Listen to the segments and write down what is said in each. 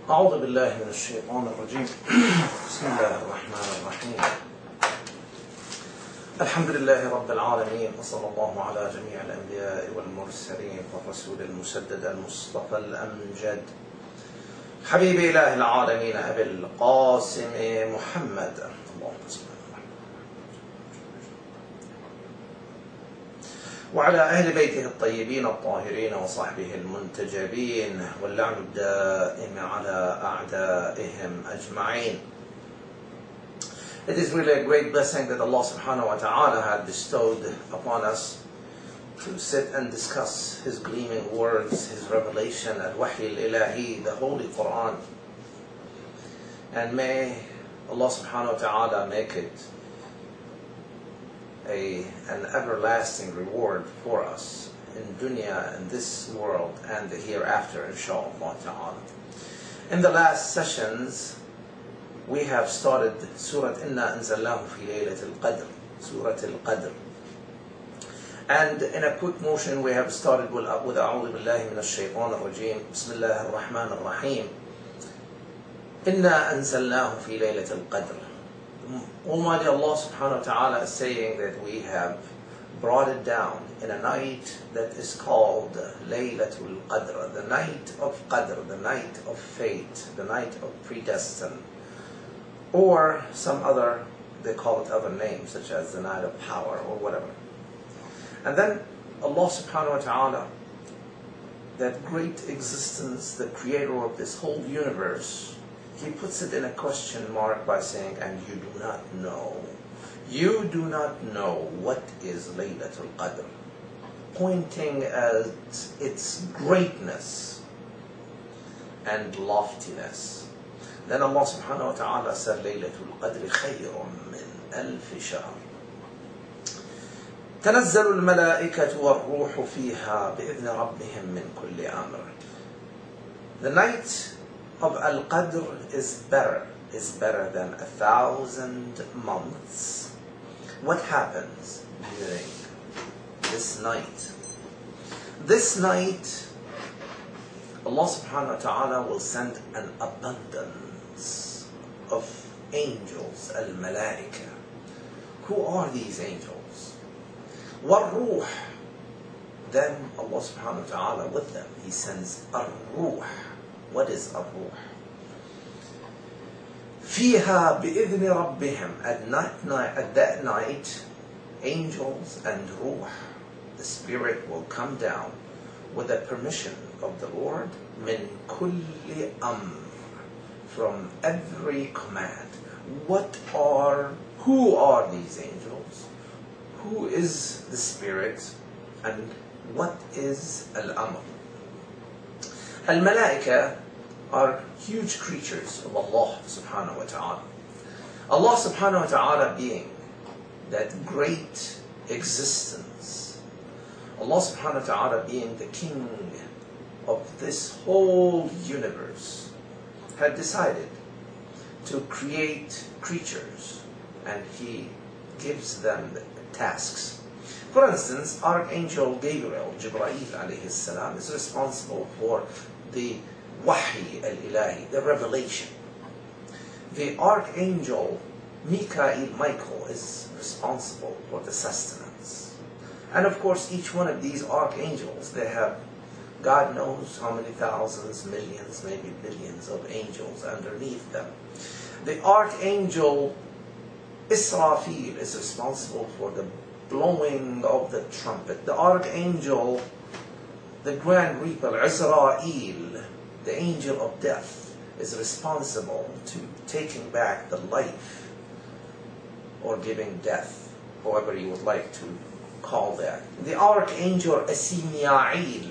أعوذ بالله من الشيطان الرجيم. بسم الله الرحمن الرحيم. الحمد لله رب العالمين، وصلى الله على جميع الأنبياء والمرسلين والرسول المسدد المصطفى الأمجد حبيب إله العالمين أبي القاسم محمد اللهم صل وعلى أهل بيته الطيبين الطاهرين وصحبه المنتجبين واللعن الدائم على أعدائهم أجمعين. It is really a great blessing that Allah subhanahu wa ta'ala had bestowed upon us to sit and discuss His gleaming words, His revelation, Al-Wahy al-Ilahi, the Holy Quran. And may Allah subhanahu wa ta'ala make it an everlasting reward for us in dunya, in this world, and the hereafter, inshaAllah ta'ala. In the last sessions, we have started Surah Inna Anzalnahu fi Laylat al-Qadr, Surah al-Qadr. And in a quick motion, we have started with A'udhu Billahi Minash Shaytan Ar-Rajim, Bismillah ar-Rahman ar-Rahim. Inna Anzalnahu fi Laylat al-Qadr. Almighty Allah subhanahu wa ta'ala is saying that we have brought it down in a night that is called Laylatul Qadr, the night of Qadr, the night of fate, the night of predestined, or some other, they call it other names, such as the night of power or whatever. And then Allah subhanahu wa ta'ala, that great existence, the creator of this whole universe, He puts it in a question mark by saying, and you do not know what is Laylatul Qadr, pointing at its greatness and loftiness. Then Allah subhanahu wa ta'ala said, Laylatul Qadr khayrun min alf shahr. تنزل الملائكة والروح فيها بإذن ربهم من كل أمر. The night of Al-Qadr is better than 1,000 months. What happens during this night? This night, Allah subhanahu wa ta'ala will send an abundance of angels, al-malaika. Who are these angels? War-ruh. Then Allah subhanahu wa ta'ala with them, He sends ar-ruh. What is ar-ruh? فيها بإذن ربهم. At that night, angels and ruh, the spirit, will come down with the permission of the Lord, من كل أمر, from every command. Who are these angels? Who is the spirit? And what is al-amr? Al-malaika are huge creatures of Allah subhanahu wa ta'ala. Allah subhanahu wa ta'ala being that great existence, Allah subhanahu wa ta'ala being the king of this whole universe, had decided to create creatures, and He gives them tasks. For instance, Archangel Gabriel, Jibreel alayhi salam, is responsible for the Wahy al-Ilahi, the revelation. The Archangel Michael is responsible for the sustenance. And of course, each one of these archangels, they have, God knows how many thousands, millions, maybe billions of angels underneath them. The Archangel Israfil is responsible for the blowing of the trumpet. The Archangel, the Grand Reaper, Israel, the angel of death, is responsible to taking back the life or giving death, however you would like to call that. The Archangel Asimi'il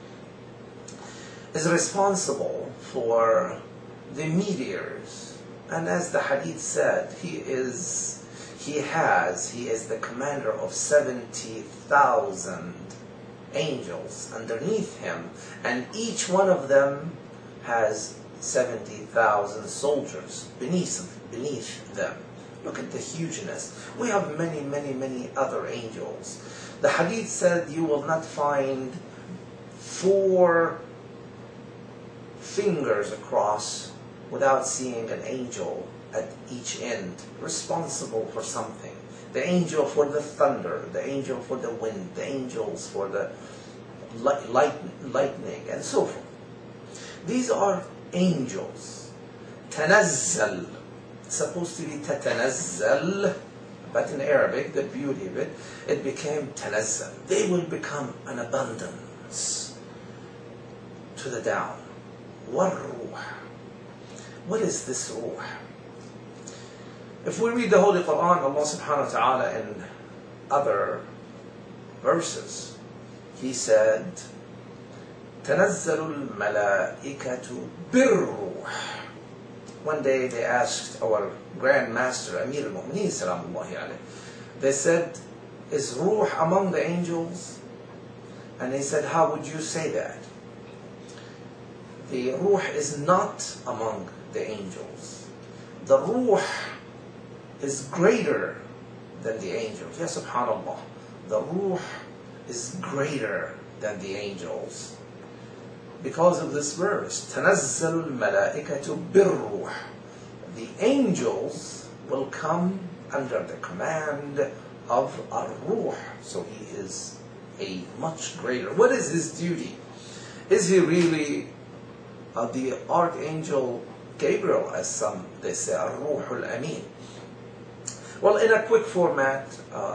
is responsible for the meteors, and as the hadith said, he is the commander of 70,000 angels underneath him, and each one of them has 70,000 soldiers beneath them. Look at the hugeness. We have many other angels. The hadith said you will not find four fingers across without seeing an angel at each end, responsible for something. The angel for the thunder, the angel for the wind, the angels for the lightning, and so forth. These are angels. Tanazzal, supposed to be tatanazzal, but in Arabic, the beauty of it, it became tanazzal. They will become an abundance to the down. War-ruh. What is this ruh? If we read the Holy Quran, Allah subhanahu wa ta'ala in other verses, He said, تَنَزَّلُ الْمَلَائِكَةُ بِالرُّوحِ. One day they asked our Grand Master, Amir al-Mu'mineen, salamullahi alayhi, they said, is ruh among the angels? And he said, how would you say that? The ruh is not among the angels. The ruh is greater than the angels. Yes, subhanallah. The ruh is greater than the angels. Because of this verse, تَنَزَّلُ الْمَلَائِكَةُ بِالرُّوحِ. The angels will come under the command of ar-ruh. So he is a much greater. What is his duty? Is he really the Archangel Gabriel, as some they say, ar-ruh al-amin? Well, in a quick format,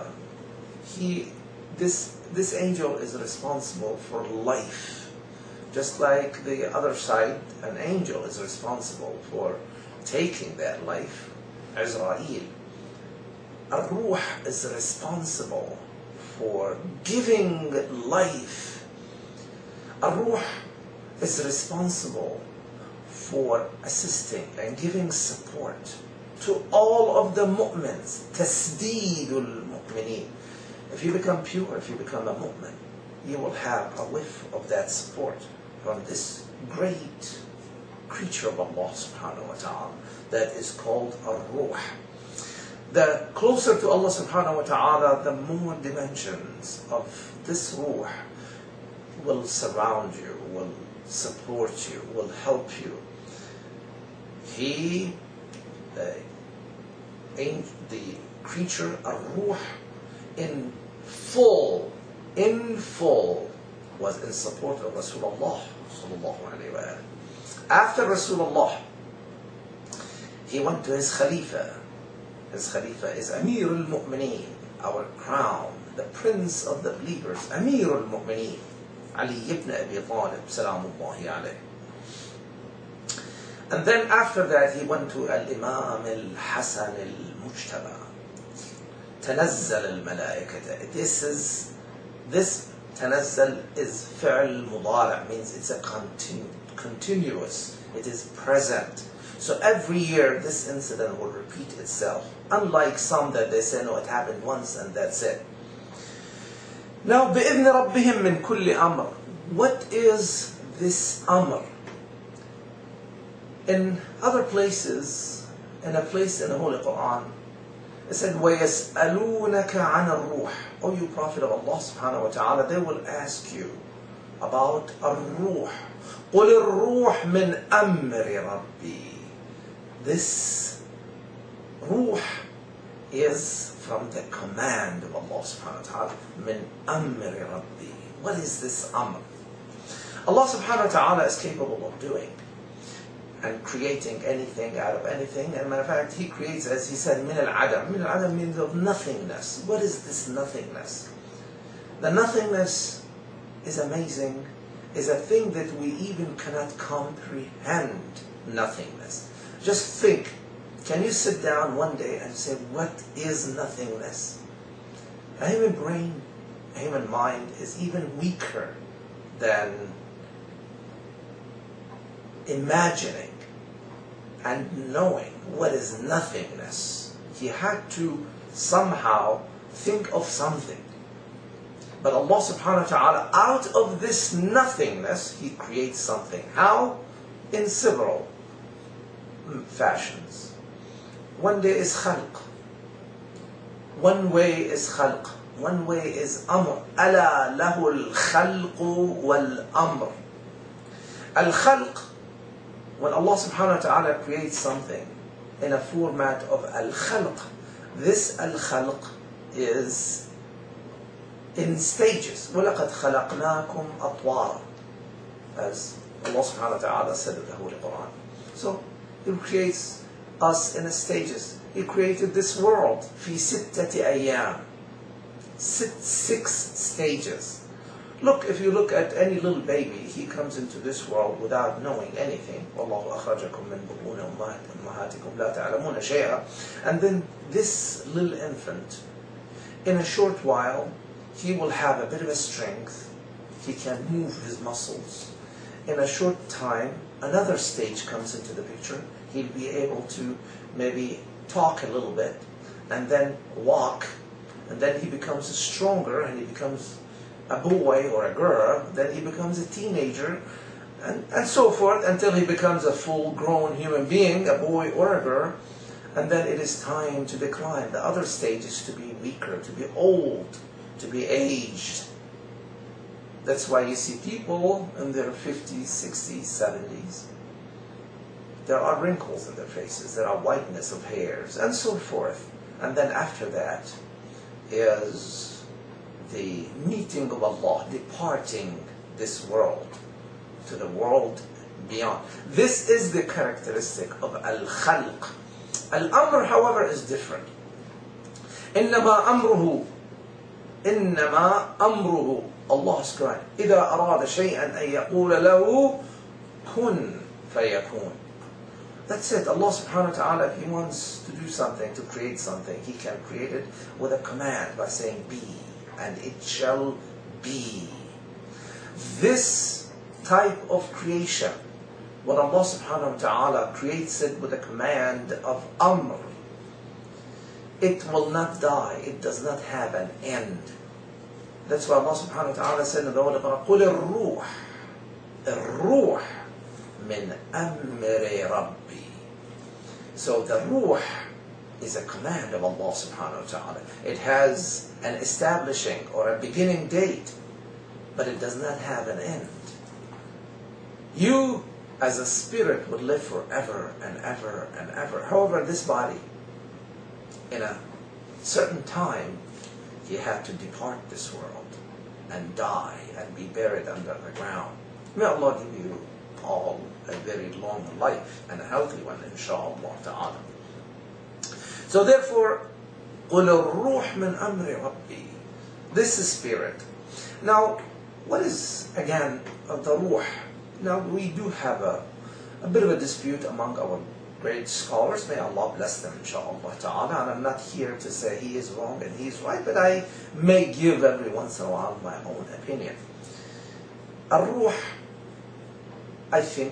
this angel is responsible for life. Just like the other side, an angel is responsible for taking that life, Azrael. Ar-ruh is responsible for giving life. Ar-ruh is responsible for assisting and giving support to all of the mu'mins. Tasdeedul mu'mineen. If you become pure, if you become a mu'min, you will have a whiff of that support from this great creature of Allah subhanahu wa ta'ala that is called ar-ruh. The closer to Allah subhanahu wa ta'ala, the more dimensions of this ruh will surround you, will support you, will help you. He, the creature ar-ruh, in full, was in support of Rasulullah sallallahu alayhi wa sallam. After Rasulullah, he went to his Khalifa. His Khalifa is Amir al-Mu'mineen, our crown, the prince of the believers, Amir al-Mu'mineen, Ali ibn Abi Talib, salamullahi alayhi. And then after that, he went to Al-Imam al-Hasan al-Mujtaba. تنزل الملائكة. This تنزل is فعل مضارع, means it's a continuous, it is present. So every year this incident will repeat itself. Unlike some that they say, no, it happened once and that's it. Now, بإذن ربهم من كل أمر. What is this amr? In other places, in a place in the Holy Quran, it said, وَيَسْأَلُونَكَ عَنَ الرُّوحِ. O you Prophet of Allah subhanahu wa ta'ala, they will ask you about ar-ruh. قُلِ الرُّوحِ مِنْ أَمْرِ رَبِّي. This ruh is from the command of Allah subhanahu wa ta'ala. مِنْ أَمْرِ رَبِّي. What is this amr? Allah subhanahu wa ta'ala is capable of doing and creating anything out of anything. And matter of fact, He creates, as He said, min al-adam. Min al-adam means of nothingness. What is this nothingness? The nothingness is amazing, is a thing that we even cannot comprehend. Nothingness. Just think, can you sit down one day and say, what is nothingness? A human brain, a human mind is even weaker than imagining and knowing what is nothingness. He had to somehow think of something. But Allah subhanahu wa ta'ala, out of this nothingness, He creates something. How? In several fashions. One day is khalq. One way is khalq. One way is amr. أَلَا لَهُ الْخَلْقُ وَالْأَمْرُ. Al-khalq when Allah subhanahu wa ta'ala creates something in a format of al-khalq, this al-khalq is in stages. وَلَقَدْ خَلَقْنَاكُمْ أَطْوَارًا, as Allah subhanahu wa ta'ala said in the Holy Quran. So He creates us in stages. He created this world في ستة أيام, 6 stages. Look, if you look at any little baby, he comes into this world without knowing anything. وَاللَّهُ أَخْرَجَكُم مِّن بُطُونِ أُمَّهَاتِكُمْ لَا تَعْلَمُونَ شَيْئًا. And then this little infant, in a short while, he will have a bit of a strength. He can move his muscles. In a short time, another stage comes into the picture. He'll be able to maybe talk a little bit, and then walk, and then he becomes stronger, and he becomes a boy or a girl, then he becomes a teenager, and so forth, until he becomes a full-grown human being, a boy or a girl, and then it is time to decline. The other stage is to be weaker, to be old, to be aged. That's why you see people in their 50s, 60s, 70s. There are wrinkles in their faces, there are whiteness of hairs, and so forth. And then after that is the meeting of Allah, departing this world to the world beyond. This is the characteristic of al-khalq. Al-amr, however, is different. إنما أمره, Allah is crying, إذا أراد شيئا أن يقول له كن فيكون. That's it. Allah subhanahu wa ta'ala, if He wants to do something, to create something, He can create it with a command by saying be, and it shall be. This type of creation, when Allah subhanahu wa ta'ala creates it with a command of amr, it will not die. It does not have an end. That's why Allah subhanahu wa ta'ala said in the Holy Quran, قُلِ الروح من أمر ربي. So the ruh is a command of Allah subhanahu wa ta'ala. It has an establishing or a beginning date, but it does not have an end. You as a spirit would live forever and ever and ever. However, this body, in a certain time, you have to depart this world and die and be buried under the ground. May Allah give you all a very long life and a healthy one, inshaAllah ta'ala. So therefore, قُلِ الروح مِنْ أَمْرِ رَبِّي. This is spirit. Now, what is, again, the ruh? Now, we do have a bit of a dispute among our great scholars. May Allah bless them, inshaAllah ta'ala. And I'm not here to say he is wrong and he is right, but I may give every once in a while my own opinion. Ar-ruh, I think,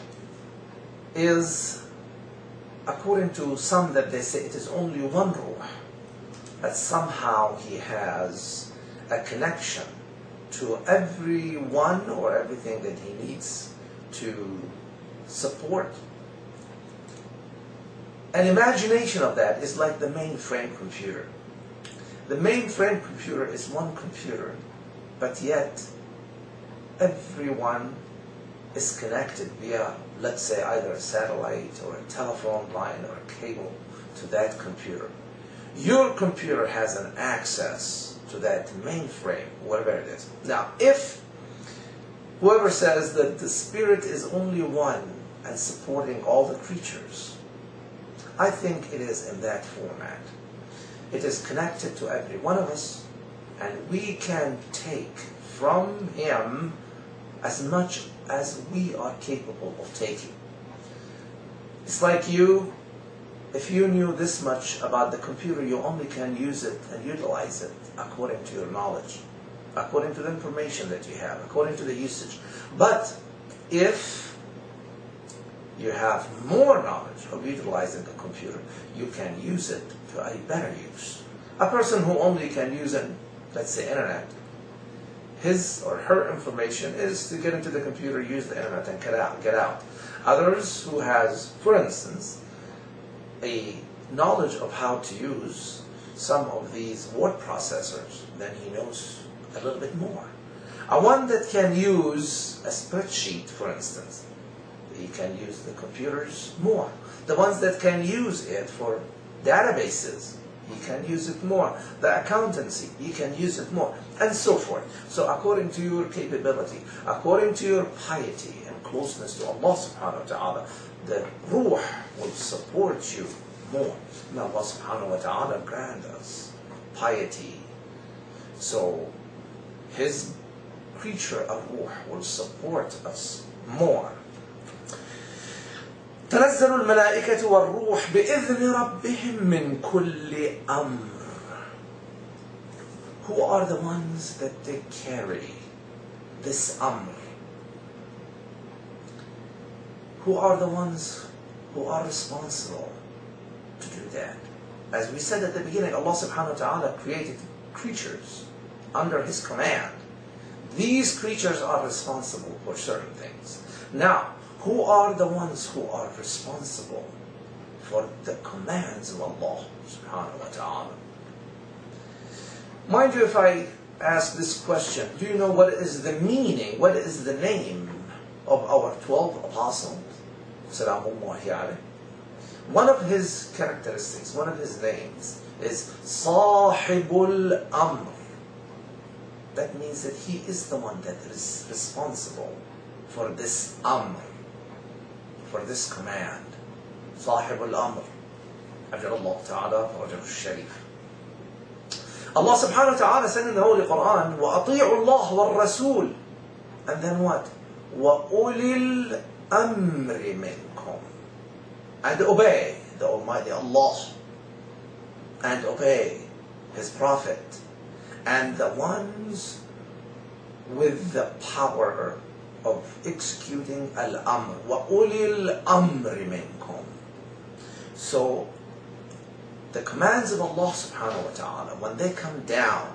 is, according to some, that they say it is only one ruh, that somehow he has a connection to everyone or everything that he needs to support. An imagination of that is like the mainframe computer. The mainframe computer is one computer, but yet everyone is connected via, let's say, either a satellite or a telephone line or a cable to that computer. Your computer has an access to that mainframe, whatever it is. Now, if whoever says that the spirit is only one and supporting all the creatures, I think it is in that format. It is connected to every one of us, and we can take from him as much as we are capable of taking. It's like you, if you knew this much about the computer, you only can use it and utilize it according to your knowledge, according to the information that you have, according to the usage. But if you have more knowledge of utilizing the computer, you can use it to a better use. A person who only can use it, let's say internet, his or her information is to get into the computer, use the internet, and get out. Others who has, for instance, a knowledge of how to use some of these word processors, then he knows a little bit more. A one that can use a spreadsheet, for instance, he can use the computers more. The ones that can use it for databases, he can use it more. The accountancy, he can use it more, and so forth. So according to your capability, according to your piety and closeness to Allah subhanahu wa ta'ala, the ruh will support you more. May Allah subhanahu wa ta'ala grant us piety. So his creature of ruh will support us more. تنزل الملائكة والروح بإذن ربهم من كل أمر. Who are the ones that they carry this amr? Who are the ones who are responsible to do that? As we said at the beginning, Allah subhanahu wa ta'ala created creatures under His command. These creatures are responsible for certain things. Now, who are the ones who are responsible for the commands of Allah subhanahu wa ta'ala? Mind you, if I ask this question, do you know what is the meaning, what is the name of our 12 apostles? Salamullahi alayhi. One of his characteristics, one of his names is Sahibul Amr. That means that he is the one that is responsible for this Amr, for this command. Sahibul Amr. Ajalallah ta'ala Rajab al-Sharif. Allah subhanahu wa ta'ala said in the Holy Quran, وَأَطِيعُوا اللَّهَ وَالرَّسُولِ. And then what? وَأُولِي الْأَمْرِ مِنْكُمْ. And obey the Almighty Allah. And obey His Prophet. And the ones with the power of executing al-amr. وَأُولِي الْأَمْرِ مِنْكُمْ. So, the commands of Allah subhanahu wa ta'ala, when they come down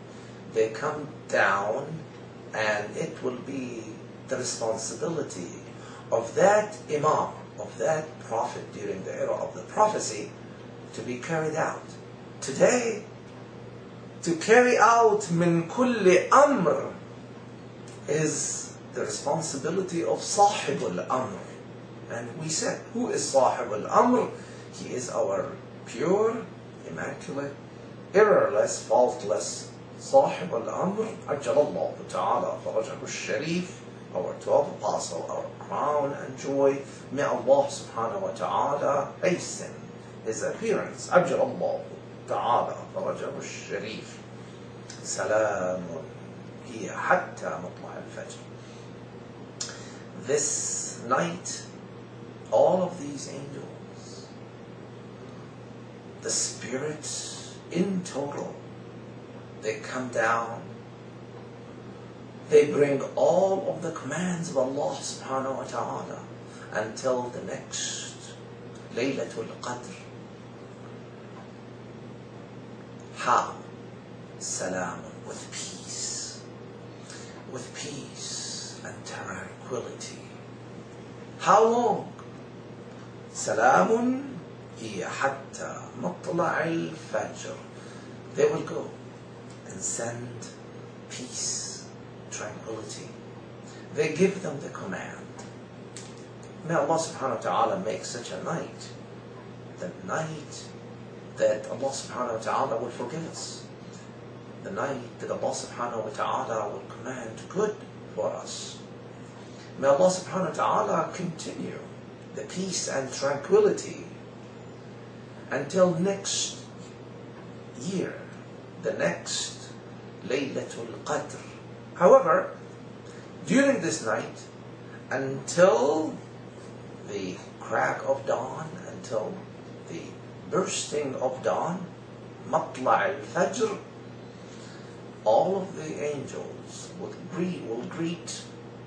and it will be the responsibility of that imam, of that prophet during the era of the prophecy to be carried out. Today, to carry out min kulli amr is the responsibility of Sahibul Amr. And we said, who is Sahibul Amr? He is our pure, immaculate, errorless, faultless Sahibul Amr, Ajjalallahu ta'ala Farajahu al-Sharif, our 12th apostle, our crown and joy. May Allah subhanahu wa ta'ala hasten his appearance. Ajjalallahu ta'ala Farajahu al-Sharif. Salamun hiya hatta matla' al-fajr. This night, all of these angels, the spirits in total, they come down, they bring all of the commands of Allah subhanahu wa ta'ala until the next Laylatul Qadr. How? Salam, with peace and tranquility. How long? Salamun hiya hatta matla' al-fajr. They will go and send peace, tranquility. They give them the command. May Allah subhanahu wa ta'ala make such a night, the night that Allah subhanahu wa ta'ala will forgive us, the night that Allah subhanahu wa ta'ala will command good for us. May Allah subhanahu wa ta'ala continue the peace and tranquility until next year, the next Laylatul Qadr. However, during this night, until the crack of dawn, until the bursting of dawn, Matla' al-Fajr, all of the angels will greet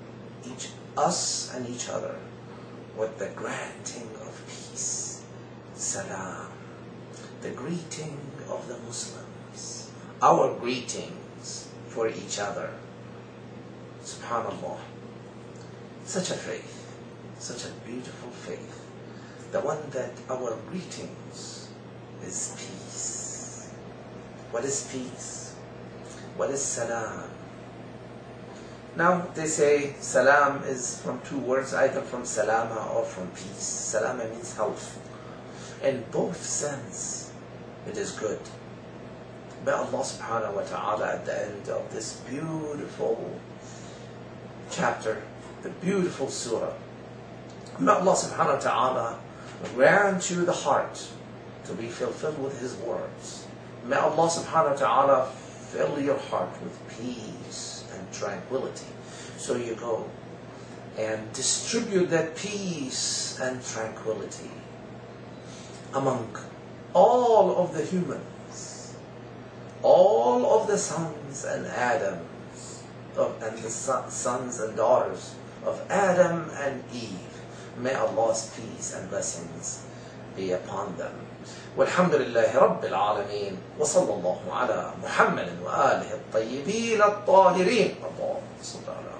us and each other with the granting of peace, salam, the greeting of the Muslims, our greetings for each other. Subhanallah. Such a faith, such a beautiful faith, the one that our greetings is peace. What is peace? What is salam? Now they say salam is from two words, either from salama or from peace. Salama means health. In both sense, it is good. May Allah subhanahu wa ta'ala at the end of this beautiful chapter, the beautiful surah, may Allah subhanahu wa ta'ala grant you the heart to be fulfilled with His words. May Allah subhanahu wa ta'ala fill your heart with peace and tranquility. So you go and distribute that peace and tranquility among all of the humans, all of the sons and Adams, and the sons and daughters of Adam and Eve. May Allah's peace and blessings be upon them. والحمد لله رب العالمين وصلى الله على محمد وآله الطيبين الطاهرين. اللهم صل على